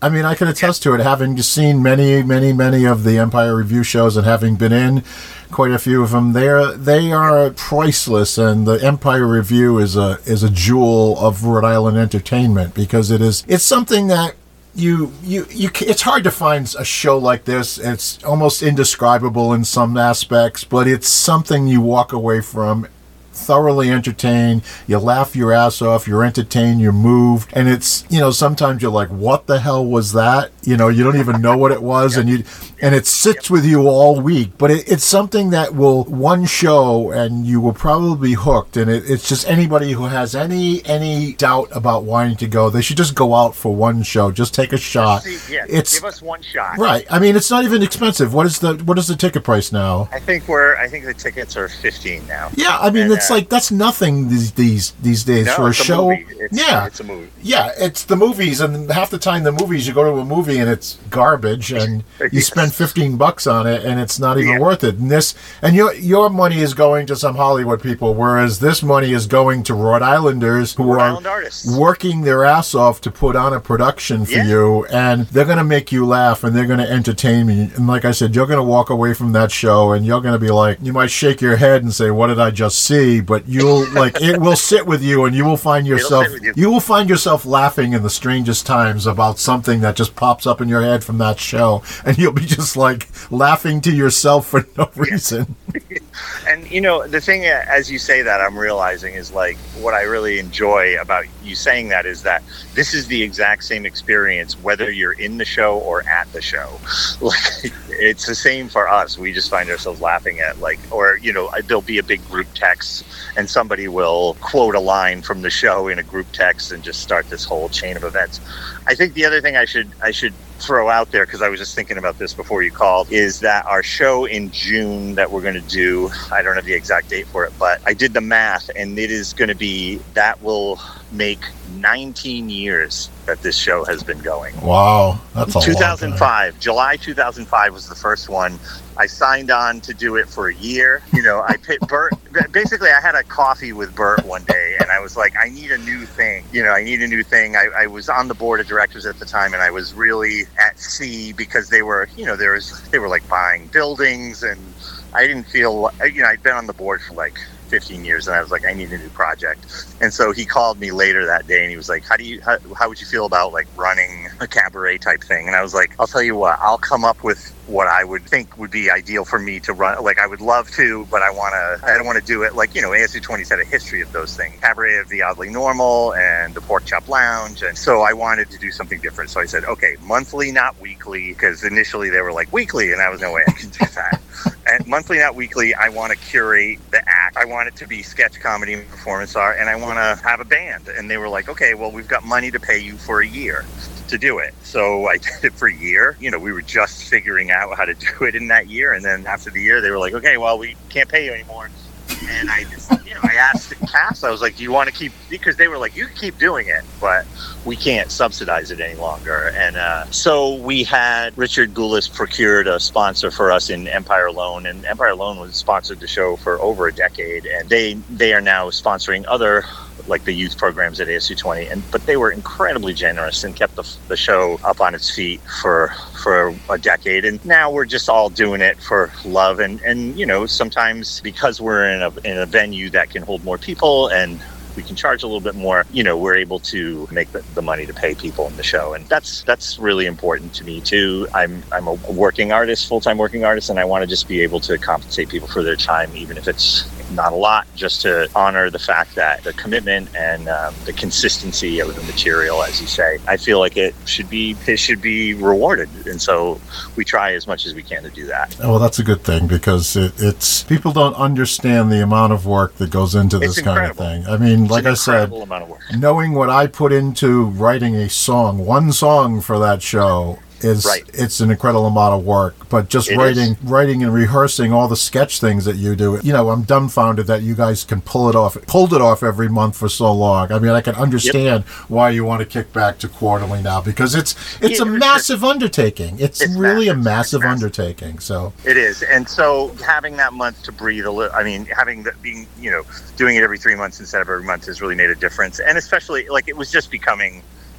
I mean, I can attest to it, having seen many, many, many of the Empire Review shows and having been in quite a few of them. They're they are priceless, and the Empire Review is a is a jewel of Rhode Island entertainment, because it is it's something that you you you ca- it's hard to find a show like this. It's almost indescribable in some aspects, but it's something you walk away from thoroughly entertained. You laugh your ass off, you're entertained, you're moved, and it's, you know, sometimes you're like, what the hell was that? You know, you don't even know what it was, and you and it sits with you all week. But it, it's something that will, one show and you will probably be hooked. And it, it's just anybody who has any any doubt about wanting to go, they should just go out for one show. Just take a shot. See, yeah, it's give us one shot. Right. I mean, it's not even expensive. What is the what is the ticket price now? I think we're I think the tickets are fifteen now. Yeah, I mean, And, it's uh, like that's nothing these these these days No, for a it's a show. movie. It's- yeah, it's a movie. Yeah, it's the movies, and half the time the movies, you go to a movie and it's garbage, and you Yes. spend fifteen bucks on it, and it's not even Yeah. worth it. And this, and your your money is going to some Hollywood people, whereas this money is going to Rhode Islanders who Rhode are Island artists. working their ass off to put on a production for Yeah. you, and they're going to make you laugh, and they're going to entertain me. And like I said, you're going to walk away from that show, and you're going to be like, you might shake your head and say, "What did I just see?" But you'll like it will sit with you, and you will find yourself sit with you. you will find yourself laughing in the strangest times about something that just pops up in your head from that show, and you'll be just like laughing to yourself for no reason. And you know, the thing, uh, as you say that, I'm realizing is like what I really enjoy about you saying that is that this is the exact same experience whether you're in the show or at the show. Like, it's the same for us. We just find ourselves laughing at, like, or you know, there'll be a big group text and somebody will quote a line from the show in a group text and just start this whole chain of events. I think the other thing I should I should throw out there, because I was just thinking about this before you called, is that our show in June that we're going to do, I don't have the exact date for it, but I did the math, and it is going to be, that will make nineteen years that this show has been going. Wow, that's a two long thousand five, July two thousand five was the first one. I signed on to do it for a year. You know, I picked Bert. Basically, I had a coffee with Bert one day, and I was like, I need a new thing. You know, I need a new thing. I, I was on the board of directors at the time, and I was really at sea because they were, you know, there was they were like buying buildings, and I didn't feel, you know, I'd been on the board for like fifteen years, and I was like, I need a new project. And so he called me later that day, and he was like, how do you how, how would you feel about like running a cabaret type thing? And I was like, I'll tell you what, I'll come up with what I would think would be ideal for me to run. Like, I would love to, but I want to, I don't want to do it like, you know, A S U twenty's had a history of those things, Cabaret of the Oddly Normal and the Pork Chop Lounge. And so I wanted to do something different. So I said, okay, monthly, not weekly, because initially they were like weekly, and I was, no way I can do that. And monthly, not weekly, I want to curate the act. I want it to be sketch comedy and performance art, and I want to have a band. And they were like, okay, well, we've got money to pay you for a year to do it. So I did it for a year. You know, we were just figuring out how to do it in that year. And then after the year, they were like, okay, well, we can't pay you anymore. And I just, you know, I asked the cast, I was like, do you want to keep, because they were like, you can keep doing it, but we can't subsidize it any longer. And uh, so we had Richard Goulis procured a sponsor for us in Empire Loan, and Empire Loan was sponsored the show for over a decade, and they they are now sponsoring other, like the youth programs at A S U twenty, and but they were incredibly generous and kept the, the show up on its feet for for a decade. And now we're just all doing it for love, and and you know, sometimes because we're in a in a venue that can hold more people and we can charge a little bit more, you know, we're able to make the, the money to pay people in the show. And that's that's really important to me too. I'm I'm a working artist, full-time working artist, and I want to just be able to compensate people for their time, even if it's not a lot, just to honor the fact that the commitment and um, the consistency of the material, as you say, I feel like it should be it should be rewarded. And so we try as much as we can to do that. Oh, well, that's a good thing, because it, it's people don't understand the amount of work that goes into this It's kind of incredible. thing. I mean, It's like an I said, incredible amount of work. knowing what I put into writing a song, one song for that show, is Right. it's an incredible amount of work. But just It writing is. writing and rehearsing all the sketch things that you do, you know, I'm dumbfounded that you guys can pull it off pulled it off every month for so long. I mean, I can understand why you want to kick back to quarterly now, because it's it's Yeah, a for massive undertaking. It's, It's really a massive. massive It's massive. undertaking. So It is. And so having that month to breathe a little, I mean, having the, being, you know, doing it every three months instead of every month has really made a difference. And especially, like, it was just becoming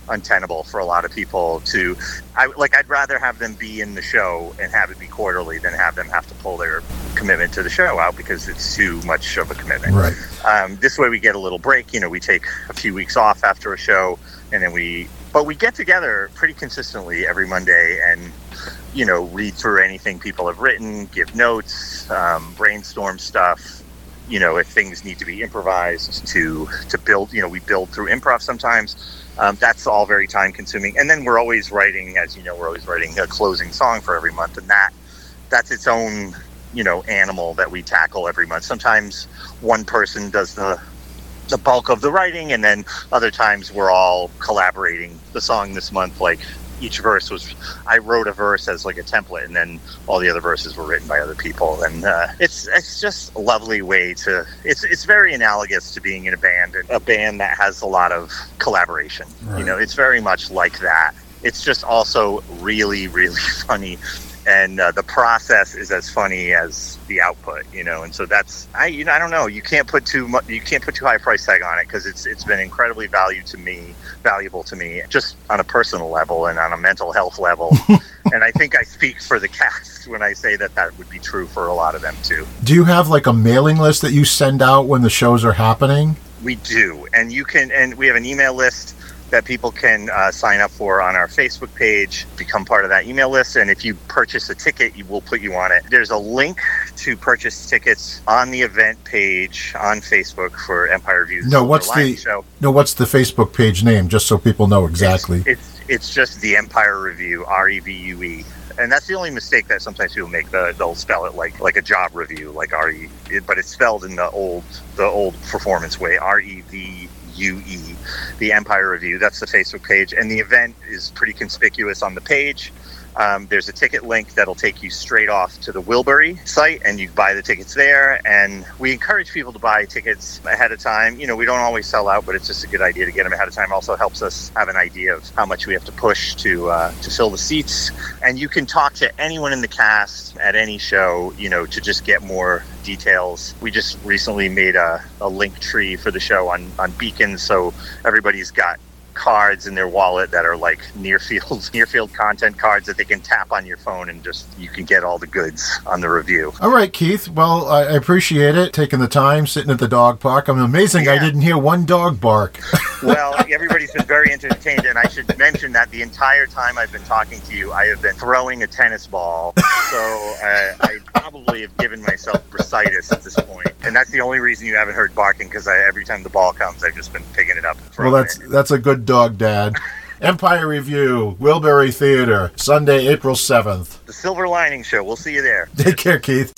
untenable for a lot of people to, I like, I'd rather have them be in the show and have it be quarterly than have them have to pull their commitment to the show out because it's too much of a commitment. Right. Um, this way we get a little break. You know, we take a few weeks off after a show, and then we, but we get together pretty consistently every Monday and, you know, read through anything people have written, give notes, um, brainstorm stuff. You know, if things need to be improvised to to build, you know, we build through improv sometimes. Um, that's all very time consuming. And then we're always writing, as you know, we're always writing a closing song for every month. And that that's its own, you know, animal that we tackle every month. Sometimes one person does the the bulk of the writing, and then other times we're all collaborating. The song this month, like, each verse was, I wrote a verse as like a template, and then all the other verses were written by other people. And uh, it's it's just a lovely way to, it's it's very analogous to being in a band, a band that has a lot of collaboration. Right. You know, it's very much like that. It's just also really, really funny. And uh, the process is as funny as the output, you know, and so that's, I, you know, I don't know, you can't put too much, you can't put too high a price tag on it because it's it's been incredibly valuable to me, valuable to me, just on a personal level and on a mental health level. And I think I speak for the cast when I say that that would be true for a lot of them too. Do you have like a mailing list that you send out when the shows are happening? We do, and you can, and we have an email list that people can uh, sign up for on our Facebook page, become part of that email list. And if you purchase a ticket, you will put you on it. There's a link to purchase tickets on the event page on Facebook for Empire Review. No, what's the show. No, what's the Facebook page name, just so people know exactly? It's it's, it's just the Empire Review, R E V U E. And that's the only mistake that sometimes people make. The, they'll spell it like like a job review, like R E, but it's spelled in the old the old performance way, R E V U E, the Empire Review. That's the Facebook page, and the event is pretty conspicuous on the page. Um, there's a ticket link that'll take you straight off to the Wilbury site, and you buy the tickets there. And we encourage people to buy tickets ahead of time. You know, we don't always sell out, but it's just a good idea to get them ahead of time. Also helps us have an idea of how much we have to push to uh, to fill the seats. And you can talk to anyone in the cast at any show, you know, to just get more details. We just recently made a, a link tree for the show on, on Beacon, so everybody's got cards in their wallet that are like near field near field content cards that they can tap on your phone, and just you can get all the goods on the review. All right, Keith. Well, I appreciate it, taking the time, sitting at the dog park. I'm amazing. Yeah. I didn't hear one dog bark. Well, everybody's been very entertained, and I should mention that the entire time I've been talking to you, I have been throwing a tennis ball. So uh, I probably have given myself bursitis at this point, and that's the only reason you haven't heard barking, because every time the ball comes, I've just been picking it up. And well, that's it. that's a good dog, Dad. Empire Review, Wilbury Theater, Sunday, April seventh. The Silver Lining Show. We'll see you there. Take care, Keith.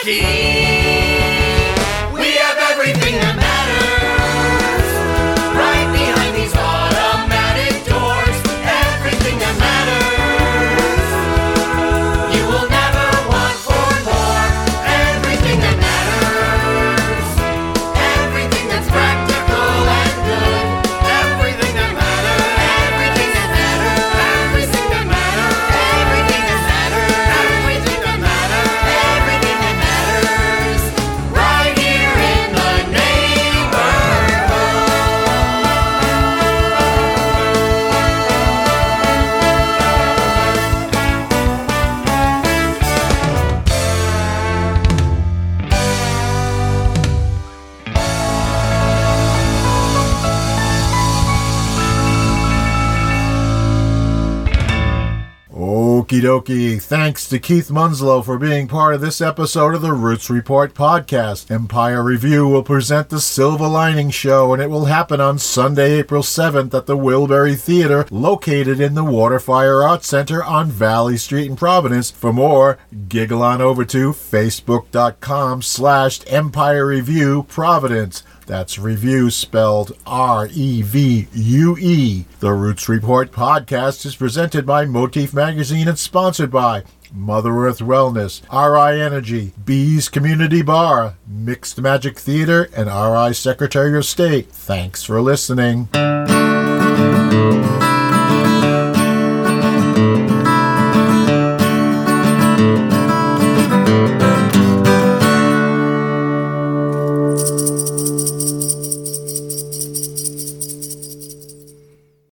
key. We have everything that matters right behind these automatic doors. Everything that matters. You will never want for more. Everything that matters. Everything that's practical and good. Everything that matters. Everything that matters. Everything that matters. Everything that matters. Everything that matters. Everything that matters. Right here in the Okie dokie. Thanks to Keith Munslow for being part of this episode of the Roots Report podcast. Empire Review will present the Silver Lining Show, and it will happen on Sunday, April seventh at the Wilbury Theater, located in the Waterfire Arts Center on Valley Street in Providence. For more, giggle on over to facebook.com slash Empire Review Providence. That's review spelled R E V U E. The Roots Report podcast is presented by Motif Magazine and sponsored by Mother Earth Wellness, R I Energy, Bees Community Bar, Mixed Magic Theater, and R I Secretary of State. Thanks for listening.